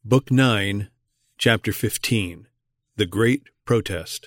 Book 9, Chapter 15, The Great Protest.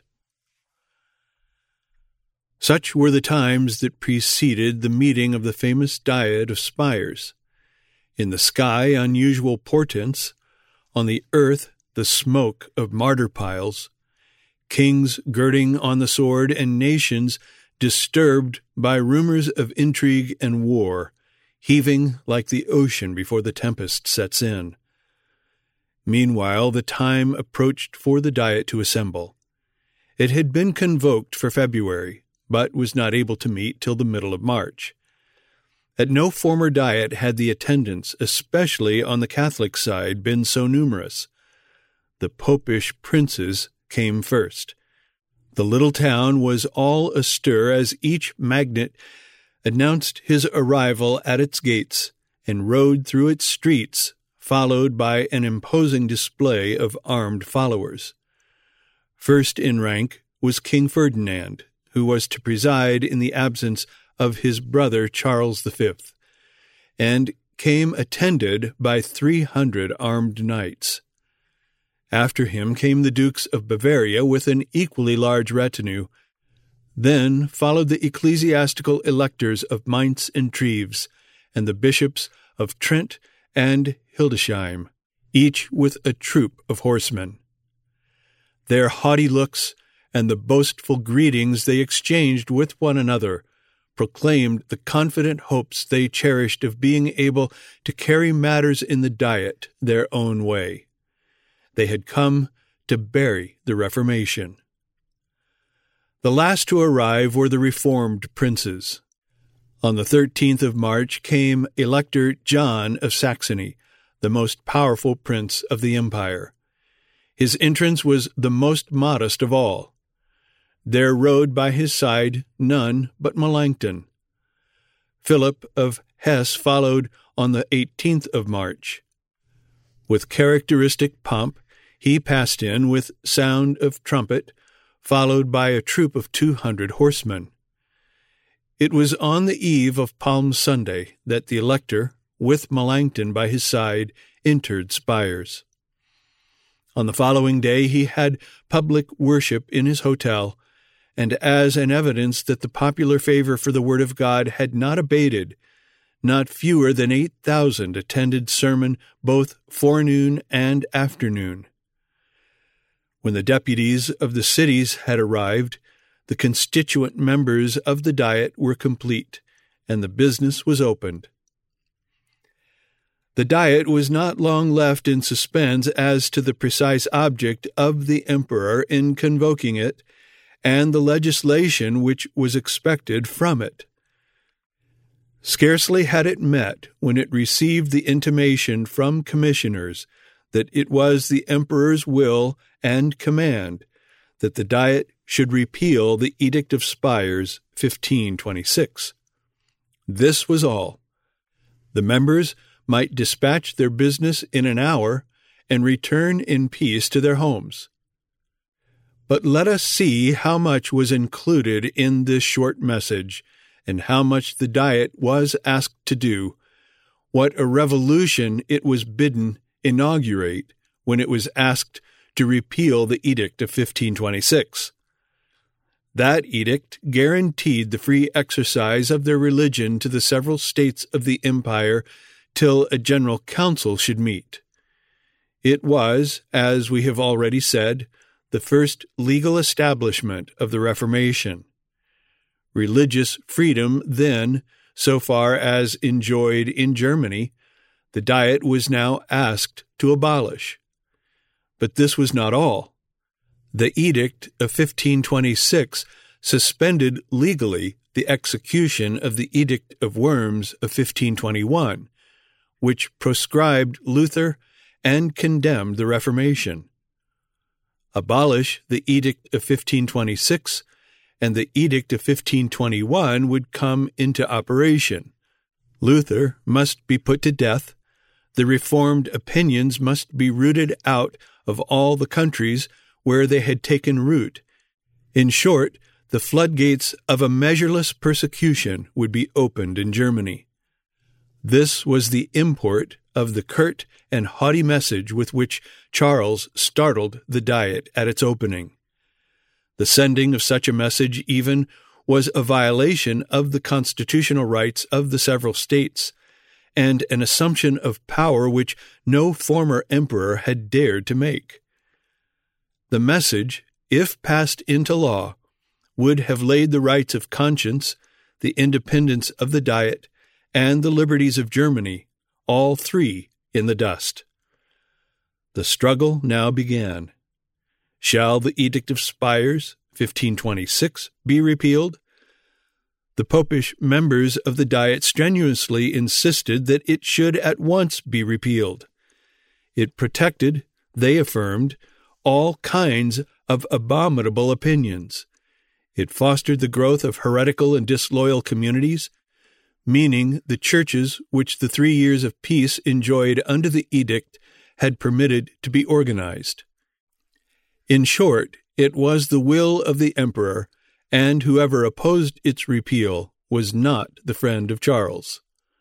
Such were the times that preceded the meeting of the famous Diet of Spires. In the sky unusual portents, on the earth the smoke of martyr piles, kings girding on the sword and nations disturbed by rumors of intrigue and war, heaving like the ocean before the tempest sets in. Meanwhile, the time approached for the Diet to assemble. It had been convoked for February, but was not able to meet till the middle of March. At no former Diet had the attendance, especially on the Catholic side, been so numerous. The popish princes came first. The little town was all astir as each magnate announced his arrival at its gates and rode through its streets, followed by an imposing display of armed followers. First in rank was King Ferdinand, who was to preside in the absence of his brother Charles V, and came attended by 300 armed knights. After him came the Dukes of Bavaria with an equally large retinue. Then followed the ecclesiastical electors of Mainz and Treves, and the bishops of Trent and Hildesheim, each with a troop of horsemen. Their haughty looks and the boastful greetings they exchanged with one another proclaimed the confident hopes they cherished of being able to carry matters in the Diet their own way. They had come to bury the Reformation. The last to arrive were the Reformed princes. On the 13th of March came Elector John of Saxony, the most powerful prince of the empire. His entrance was the most modest of all. There rode by his side none but Melanchthon. Philip of Hesse followed on the 18th of March. With characteristic pomp, he passed in with sound of trumpet, followed by a troop of 200 horsemen. It was on the eve of Palm Sunday that the elector, with Melanchthon by his side, entered Spires. On the following day he had public worship in his hotel, and as an evidence that the popular favor for the Word of God had not abated, not fewer than 8,000 attended sermon both forenoon and afternoon. When the deputies of the cities had arrived, the constituent members of the Diet were complete, and the business was opened. The Diet was not long left in suspense as to the precise object of the emperor in convoking it, and the legislation which was expected from it. Scarcely had it met when it received the intimation from commissioners that it was the emperor's will and command that the Diet should repeal the Edict of Spires 1526. This was all. The members might dispatch their business in an hour and return in peace to their homes. But let us see how much was included in this short message, and how much the Diet was asked to do, what a revolution it was bidden inaugurate when it was asked to repeal the Edict of 1526. That edict guaranteed the free exercise of their religion to the several states of the empire till a general council should meet. It was, as we have already said, the first legal establishment of the Reformation. Religious freedom then, so far as enjoyed in Germany, the Diet was now asked to abolish. But this was not all. The Edict of 1526 suspended legally the execution of the Edict of Worms of 1521, which proscribed Luther and condemned the Reformation. Abolish the Edict of 1526, and the Edict of 1521 would come into operation. Luther must be put to death. The Reformed opinions must be rooted out of all the countries where they had taken root. In short, the floodgates of a measureless persecution would be opened in Germany. This was the import of the curt and haughty message with which Charles startled the Diet at its opening. The sending of such a message even was a violation of the constitutional rights of the several states, and an assumption of power which no former emperor had dared to make. The message, if passed into law, would have laid the rights of conscience, the independence of the Diet, and the liberties of Germany, all three, in the dust. The struggle now began. Shall the Edict of Spires, 1526, be repealed? The popish members of the Diet strenuously insisted that it should at once be repealed. It protected, they affirmed, all kinds of abominable opinions. It fostered the growth of heretical and disloyal communities, meaning the churches which the 3 years of peace enjoyed under the edict had permitted to be organized. In short, it was the will of the emperor, and whoever opposed its repeal was not the friend of Charles.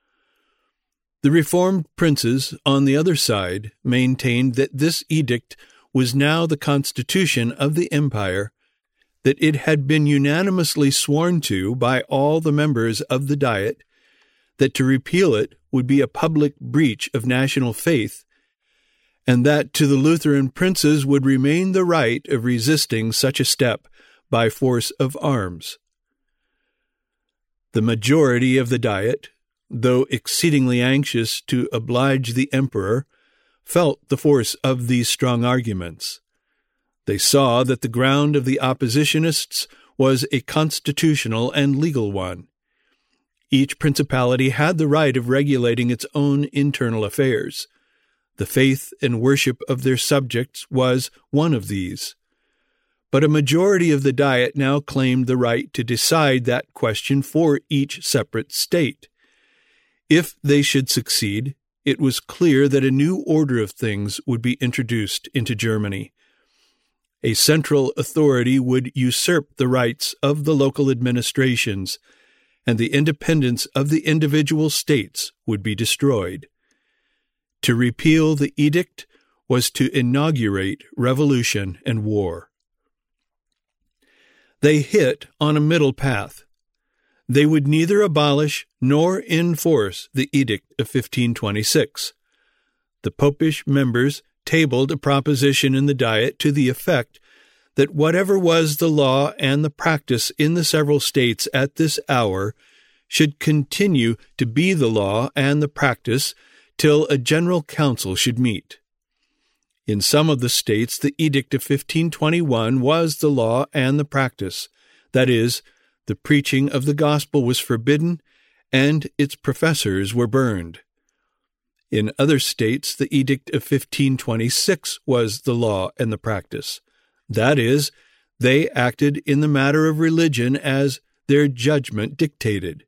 The reformed princes, on the other side, maintained that this edict was now the constitution of the empire, that it had been unanimously sworn to by all the members of the Diet, that to repeal it would be a public breach of national faith, and that to the Lutheran princes would remain the right of resisting such a step by force of arms. The majority of the Diet, though exceedingly anxious to oblige the emperor, felt the force of these strong arguments. They saw that the ground of the oppositionists was a constitutional and legal one. Each principality had the right of regulating its own internal affairs. The faith and worship of their subjects was one of these. But a majority of the Diet now claimed the right to decide that question for each separate state. If they should succeed, it was clear that a new order of things would be introduced into Germany. A central authority would usurp the rights of the local administrations, and the independence of the individual states would be destroyed. To repeal the edict was to inaugurate revolution and war. They hit on a middle path. They would neither abolish nor enforce the Edict of 1526. The popish members tabled a proposition in the Diet to the effect that whatever was the law and the practice in the several states at this hour should continue to be the law and the practice till a general council should meet. In some of the states, the Edict of 1521 was the law and the practice. That is, the preaching of the gospel was forbidden, and its professors were burned. In other states, the Edict of 1526 was the law and the practice. That is, they acted in the matter of religion as their judgment dictated.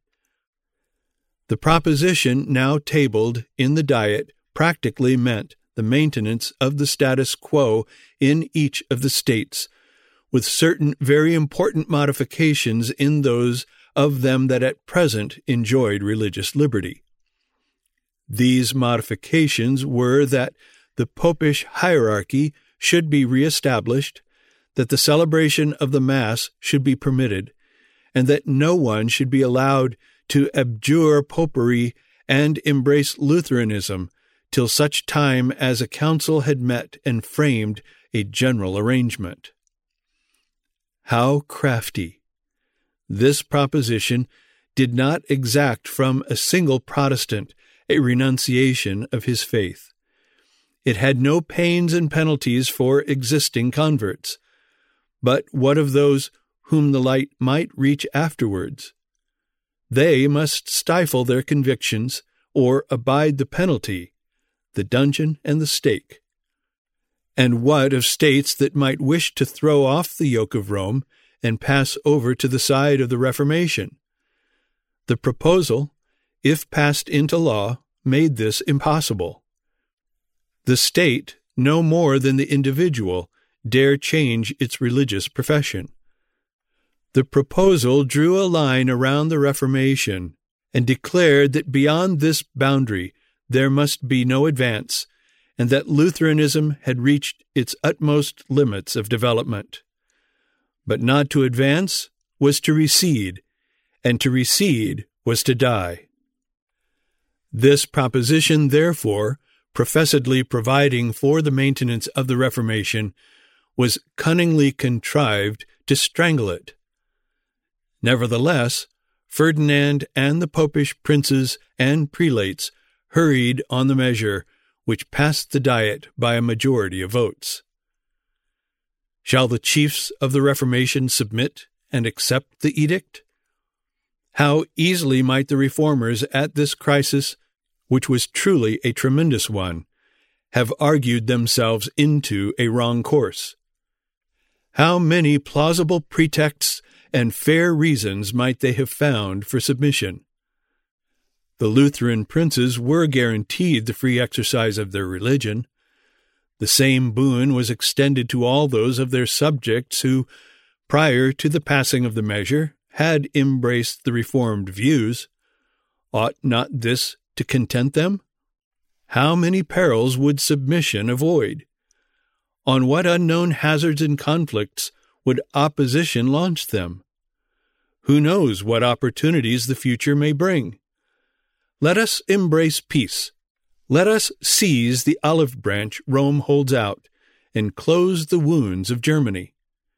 The proposition now tabled in the Diet practically meant the maintenance of the status quo in each of the states, with certain very important modifications in those of them that at present enjoyed religious liberty. These modifications were that the popish hierarchy should be reestablished, that the celebration of the Mass should be permitted, and that no one should be allowed to abjure popery and embrace Lutheranism till such time as a council had met and framed a general arrangement. How crafty! This proposition did not exact from a single Protestant a renunciation of his faith. It had no pains and penalties for existing converts. But what of those whom the light might reach afterwards? They must stifle their convictions or abide the penalty, the dungeon and the stake. And what of states that might wish to throw off the yoke of Rome and pass over to the side of the Reformation? The proposal, if passed into law, made this impossible. The state, no more than the individual, dare change its religious profession. The proposal drew a line around the Reformation and declared that beyond this boundary there must be no advance, and that Lutheranism had reached its utmost limits of development. But not to advance was to recede, and to recede was to die. This proposition, therefore, professedly providing for the maintenance of the Reformation, was cunningly contrived to strangle it. Nevertheless, Ferdinand and the popish princes and prelates hurried on the measure, which passed the Diet by a majority of votes. Shall the chiefs of the Reformation submit and accept the edict? How easily might the reformers at this crisis, which was truly a tremendous one, have argued themselves into a wrong course? How many plausible pretexts and fair reasons might they have found for submission? The Lutheran princes were guaranteed the free exercise of their religion. The same boon was extended to all those of their subjects who, prior to the passing of the measure, had embraced the Reformed views. Ought not this to content them? How many perils would submission avoid? On what unknown hazards and conflicts would opposition launch them? Who knows what opportunities the future may bring? Let us embrace peace. Let us seize the olive branch Rome holds out and close the wounds of Germany.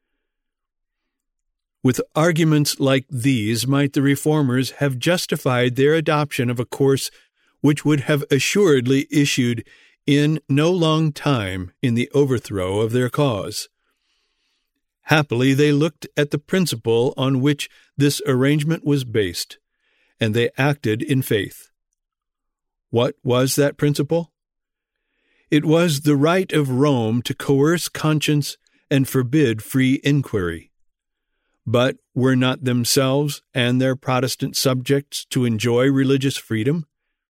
With arguments like these might the reformers have justified their adoption of a course which would have assuredly issued in no long time in the overthrow of their cause. Happily, they looked at the principle on which this arrangement was based, and they acted in faith. What was that principle? It was the right of Rome to coerce conscience and forbid free inquiry. But were not themselves and their Protestant subjects to enjoy religious freedom?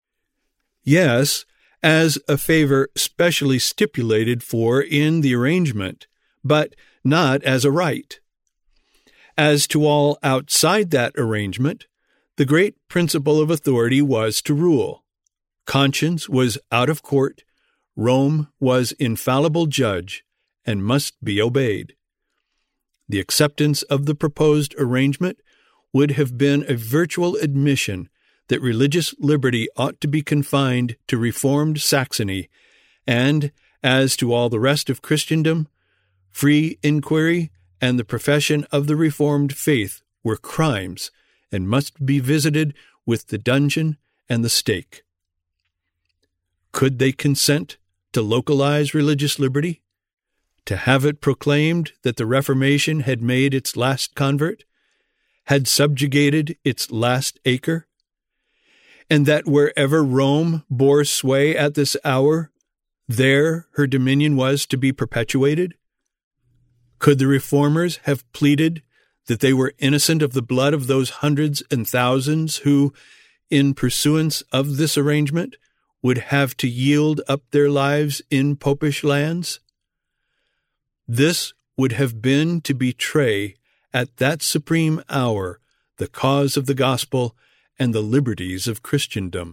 Yes, as a favor specially stipulated for in the arrangement, but not as a right. As to all outside that arrangement, the great principle of authority was to rule. Conscience was out of court, Rome was infallible judge, and must be obeyed. The acceptance of the proposed arrangement would have been a virtual admission that religious liberty ought to be confined to Reformed Saxony, and, as to all the rest of Christendom, free inquiry and the profession of the Reformed faith were crimes and must be visited with the dungeon and the stake. Could they consent to localize religious liberty? To have it proclaimed that the Reformation had made its last convert, had subjugated its last acre, and that wherever Rome bore sway at this hour, there her dominion was to be perpetuated? Could the reformers have pleaded that they were innocent of the blood of those hundreds and thousands who, in pursuance of this arrangement, would have to yield up their lives in popish lands? This would have been to betray at that supreme hour the cause of the gospel and the liberties of Christendom.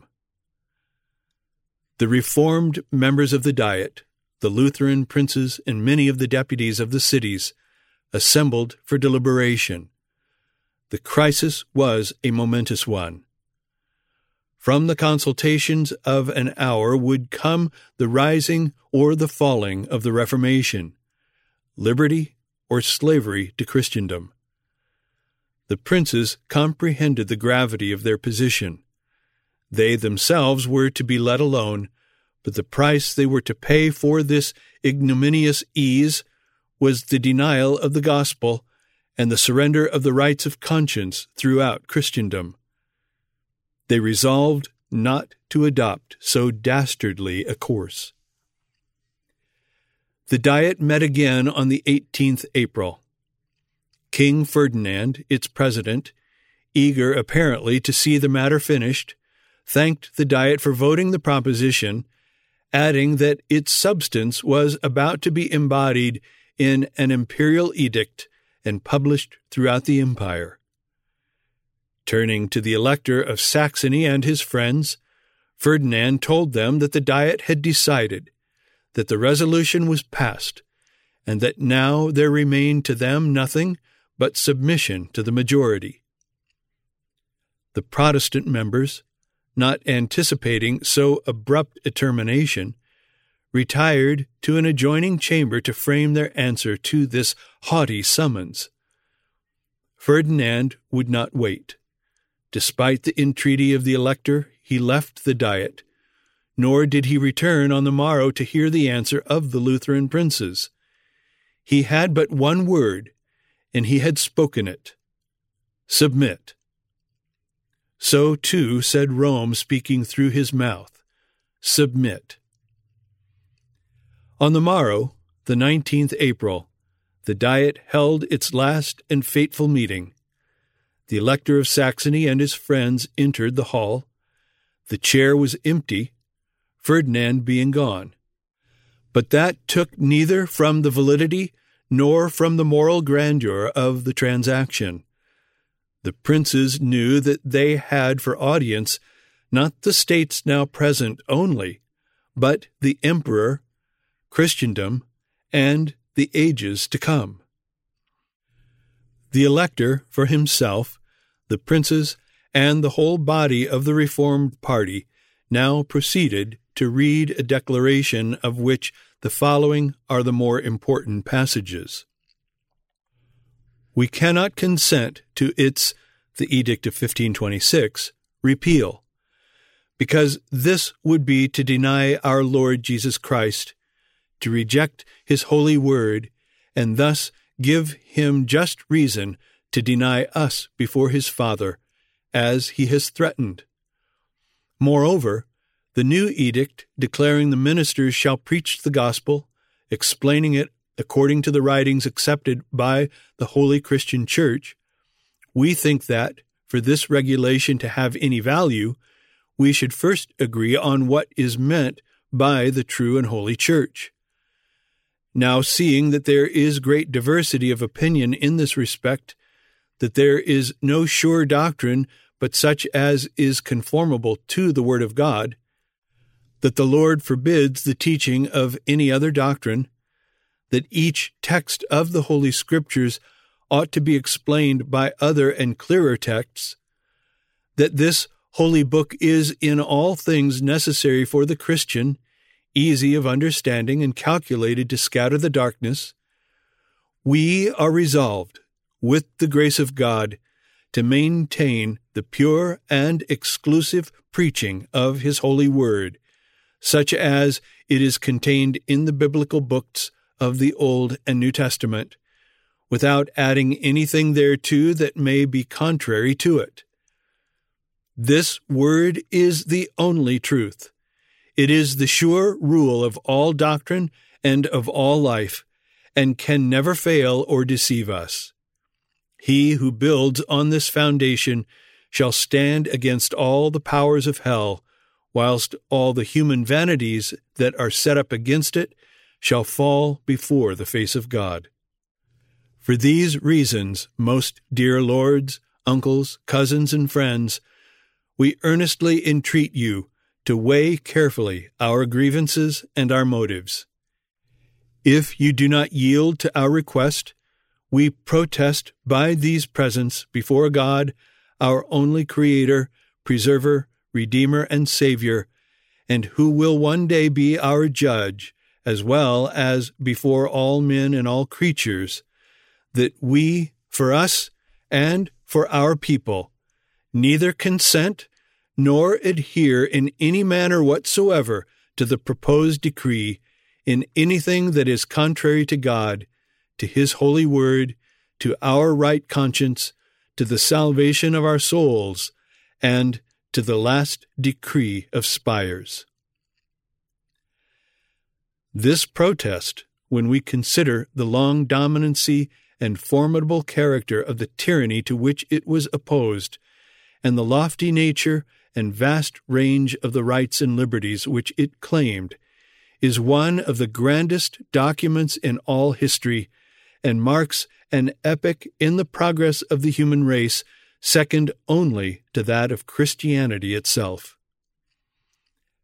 The Reformed members of the Diet, the Lutheran princes, and many of the deputies of the cities assembled for deliberation. The crisis was a momentous one. From the consultations of an hour would come the rising or the falling of the Reformation, liberty or slavery to Christendom. The princes comprehended the gravity of their position. They themselves were to be let alone, but the price they were to pay for this ignominious ease was the denial of the gospel and the surrender of the rights of conscience throughout Christendom. They resolved not to adopt so dastardly a course. The Diet met again on the 18th April. King Ferdinand, its president, eager apparently to see the matter finished, thanked the Diet for voting the proposition, adding that its substance was about to be embodied in an imperial edict and published throughout the empire. Turning to the Elector of Saxony and his friends, Ferdinand told them that the Diet had decided, that the resolution was passed, and that now there remained to them nothing but submission to the majority. The Protestant members, not anticipating so abrupt a termination, retired to an adjoining chamber to frame their answer to this haughty summons. Ferdinand would not wait. Despite the entreaty of the Elector, he left the Diet, nor did he return on the morrow to hear the answer of the Lutheran princes. He had but one word, and he had spoken it: submit. So, too, said Rome, speaking through his mouth: submit. On the morrow, the 19th April, the Diet held its last and fateful meeting. The Elector of Saxony and his friends entered the hall. The chair was empty, Ferdinand being gone. But that took neither from the validity nor from the moral grandeur of the transaction. The princes knew that they had for audience not the states now present only, but the Emperor, Christendom, and the ages to come. The Elector for himself, the princes, and the whole body of the Reformed party now proceeded to read a declaration of which the following are the more important passages. We cannot consent to its, the Edict of 1526, repeal, because this would be to deny our Lord Jesus Christ, to reject his holy word, and thus give him just reason to deny us before his Father, as he has threatened. Moreover, the new edict declaring the ministers shall preach the gospel, explaining it according to the writings accepted by the Holy Christian Church, we think that, for this regulation to have any value, we should first agree on what is meant by the true and holy Church. Now, seeing that there is great diversity of opinion in this respect, that there is no sure doctrine but such as is conformable to the Word of God, that the Lord forbids the teaching of any other doctrine, that each text of the Holy Scriptures ought to be explained by other and clearer texts, that this holy book is in all things necessary for the Christian, easy of understanding and calculated to scatter the darkness, we are resolved, with the grace of God, to maintain the pure and exclusive preaching of his holy word, such as it is contained in the biblical books of the Old and New Testament, without adding anything thereto that may be contrary to it. This word is the only truth. It is the sure rule of all doctrine and of all life, and can never fail or deceive us. He who builds on this foundation shall stand against all the powers of hell, whilst all the human vanities that are set up against it shall fall before the face of God. For these reasons, most dear lords, uncles, cousins, and friends, we earnestly entreat you to weigh carefully our grievances and our motives. If you do not yield to our request, we protest by these presents before God, our only Creator, Preserver, Redeemer, and Savior, and who will one day be our Judge, as well as before all men and all creatures, that we, for us and for our people, neither consent nor adhere in any manner whatsoever to the proposed decree in anything that is contrary to God, to his holy word, to our right conscience, to the salvation of our souls, and to the last decree of Spires. This protest, when we consider the long dominancy and formidable character of the tyranny to which it was opposed, and the lofty nature and vast range of the rights and liberties which it claimed, is one of the grandest documents in all history, and marks an epoch in the progress of the human race second only to that of Christianity itself.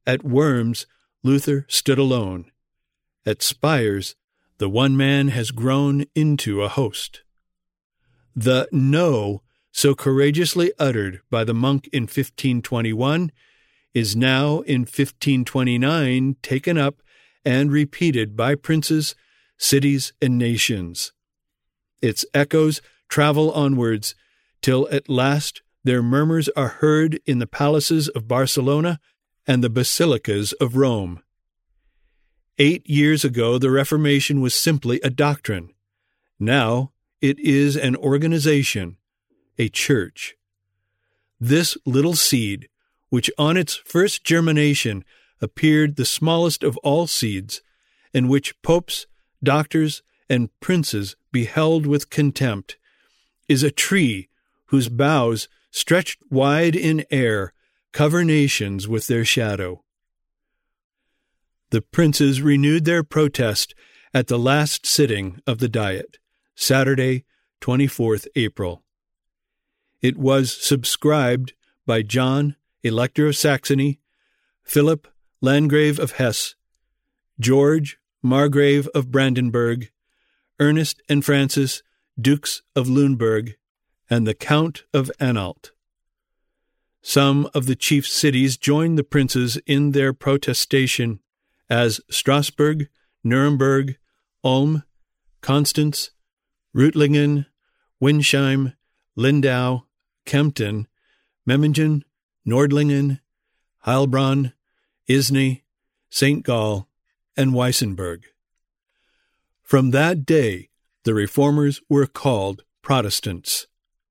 At Worms, Luther stood alone. At Spires, the one man has grown into a host. The "no" so courageously uttered by the monk in 1521 is now in 1529 taken up and repeated by princes, cities, and nations. Its echoes travel onwards, till at last their murmurs are heard in the palaces of Barcelona and the basilicas of Rome. 8 years ago, the Reformation was simply a doctrine. Now it is an organization, a church. This little seed, which on its first germination appeared the smallest of all seeds, and which popes, doctors, and princes beheld with contempt, is a tree whose boughs, stretched wide in air, cover nations with their shadow. The princes renewed their protest at the last sitting of the Diet, Saturday, 24th April. It was subscribed by John, Elector of Saxony, Philip, Landgrave of Hesse, George, Margrave of Brandenburg, Ernest and Francis, Dukes of Lüneburg, and the Count of Anhalt. Some of the chief cities joined the princes in their protestation, as Strasbourg, Nuremberg, Ulm, Constance, Reutlingen, Winsheim, Lindau, Kempten, Memmingen, Nordlingen, Heilbronn, Isny, St. Gall, and Weissenberg. From that day, the Reformers were called Protestants.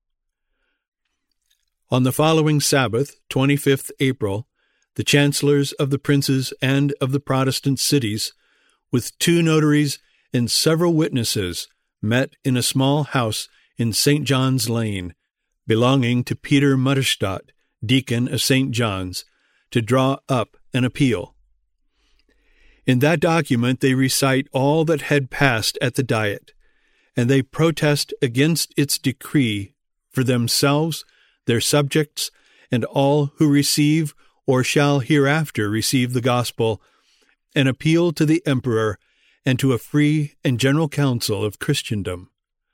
On the following Sabbath, 25th April, the chancellors of the princes and of the Protestant cities, with 2 notaries and several witnesses, met in a small house in St. John's Lane, belonging to Peter Mutterstadt, deacon of St. John's, to draw up an appeal. In that document they recite all that had passed at the Diet, and they protest against its decree for themselves, their subjects, and all who receive or shall hereafter receive the gospel, and appeal to the emperor and to a free and general council of Christendom.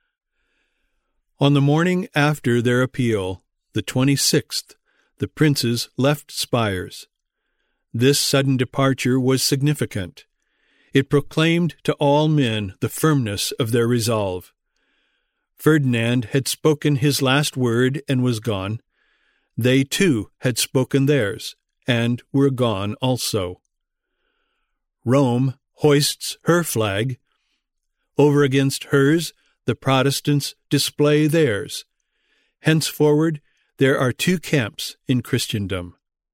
On the morning after their appeal, the 26th, the princes left Spires. This sudden departure was significant. It proclaimed to all men the firmness of their resolve. Ferdinand had spoken his last word and was gone. They, too, had spoken theirs, and were gone also. Rome hoists her flag. Over against hers, the Protestants display theirs. Henceforward, there are 2 camps in Christendom.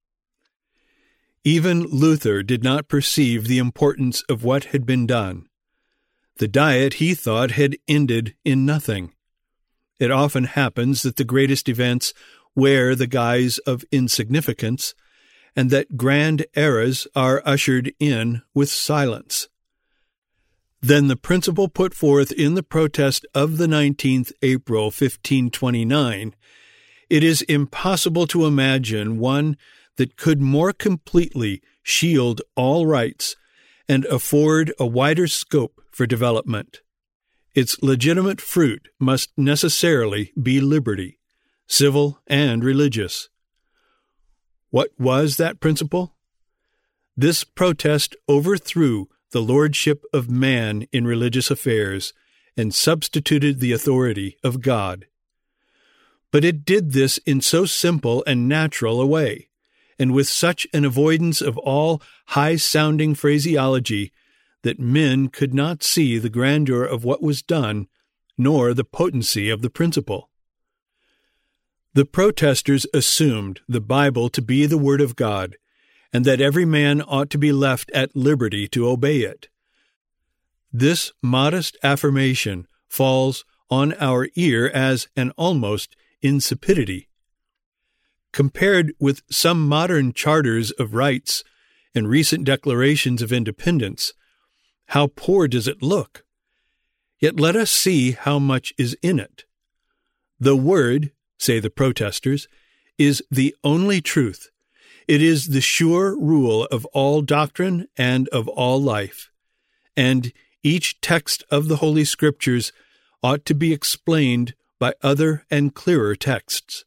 Even Luther did not perceive the importance of what had been done. The Diet, he thought, had ended in nothing. It often happens that the greatest events wear the guise of insignificance, and that grand eras are ushered in with silence. Then the principle put forth in the protest of the 19th April, 1529, it is impossible to imagine one that could more completely shield all rights and afford a wider scope for development. Its legitimate fruit must necessarily be liberty, civil and religious. What was that principle? This protest overthrew the lordship of man in religious affairs and substituted the authority of God. But it did this in so simple and natural a way, and with such an avoidance of all high-sounding phraseology, that men could not see the grandeur of what was done, nor the potency of the principle. The protesters assumed the Bible to be the Word of God, and that every man ought to be left at liberty to obey it. This modest affirmation falls on our ear as an almost insipidity. Compared with some modern charters of rights and recent declarations of independence, how poor does it look? Yet let us see how much is in it. The Word, say the protesters, is the only truth. It is the sure rule of all doctrine and of all life, and each text of the Holy Scriptures ought to be explained by other and clearer texts.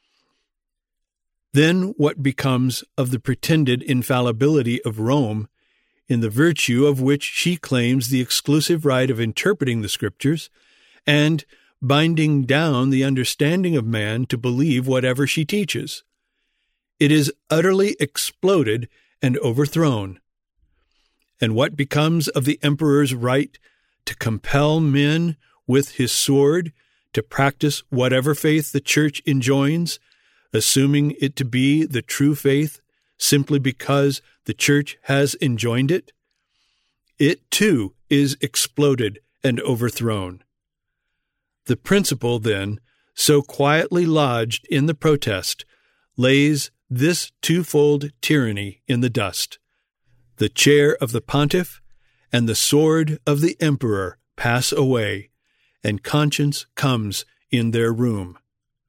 Then what becomes of the pretended infallibility of Rome, in the virtue of which she claims the exclusive right of interpreting the Scriptures and binding down the understanding of man to believe whatever she teaches? It is utterly exploded and overthrown. And what becomes of the emperor's right to compel men with his sword to practice whatever faith the church enjoins, assuming it to be the true faith simply because the church has enjoined it? It, too, is exploded and overthrown. The principle, then, so quietly lodged in the protest, lays this twofold tyranny in the dust. The chair of the pontiff and the sword of the emperor pass away, and conscience comes in their room.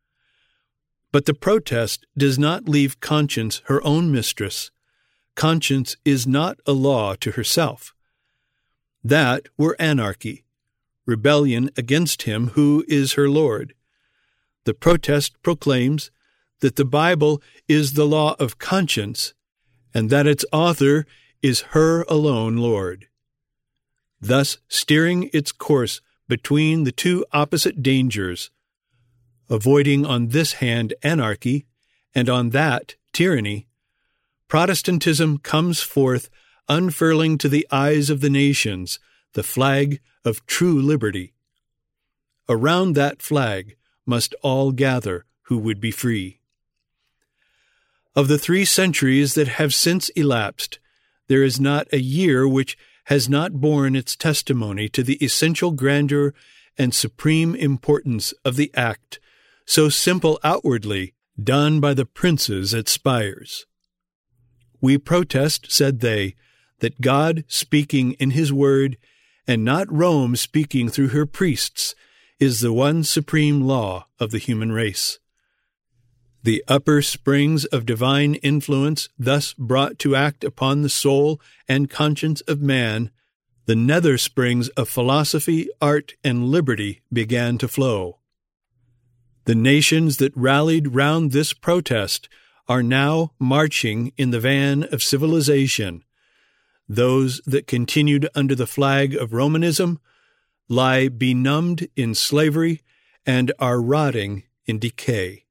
But the protest does not leave conscience her own mistress. Conscience is not a law to herself. That were anarchy, rebellion against him who is her Lord. The protest proclaims that the Bible is the law of conscience, and that its author is her alone Lord, thus steering its course between the two opposite dangers, avoiding on this hand anarchy, and on that tyranny. Protestantism comes forth unfurling to the eyes of the nations the flag of true liberty. Around that flag must all gather who would be free. Of the 3 centuries that have since elapsed, there is not a year which has not borne its testimony to the essential grandeur and supreme importance of the act, so simple outwardly, done by the princes at Spires. We protest, said they, that God speaking in his word, and not Rome speaking through her priests, is the one supreme law of the human race. The upper springs of divine influence thus brought to act upon the soul and conscience of man, the nether springs of philosophy, art, and liberty began to flow. The nations that rallied round this protest are now marching in the van of civilization. Those that continued under the flag of Romanism lie benumbed in slavery and are rotting in decay.